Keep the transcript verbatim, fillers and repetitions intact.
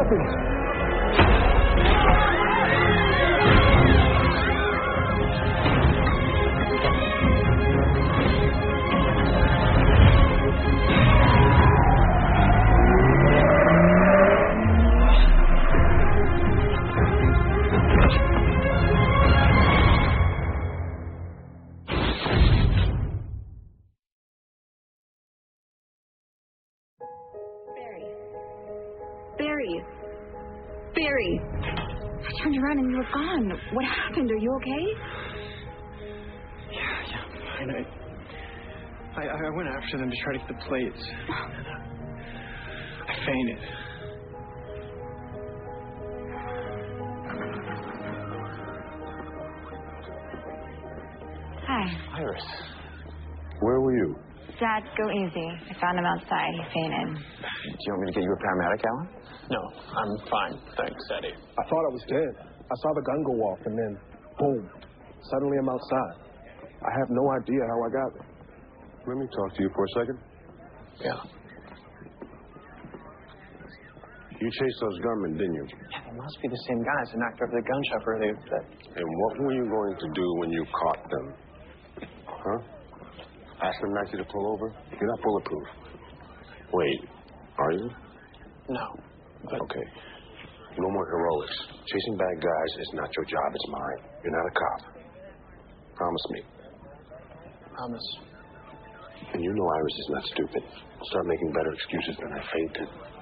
happened? Barry. Barry. I turned around and you were gone. What happened? Are you okay? Yeah, yeah, I'm fine. I, I, I went after them to try to get the plates. I fainted. Hi. Iris, where were you? Dad, go easy. I found him outside. He fainted. Do you want me to get you a paramedic, Alan? No, I'm fine. Thanks, Eddie. I thought I was dead. I saw the gun go off, and then, boom. Suddenly I'm outside. I have no idea how I got there. Let me talk to you for a second. Yeah. You chased those gunmen, didn't you? Yeah, they must be the same guys that knocked over the gun shop earlier today. And what were you going to do when you caught them? Huh? Ask them nicely to pull over? You're not bulletproof. Wait, are you? No. But... Okay. No more heroics. Chasing bad guys is not your job, it's mine. You're not a cop. Promise me. Promise. And you know Iris is not stupid. Start making better excuses than I fainted.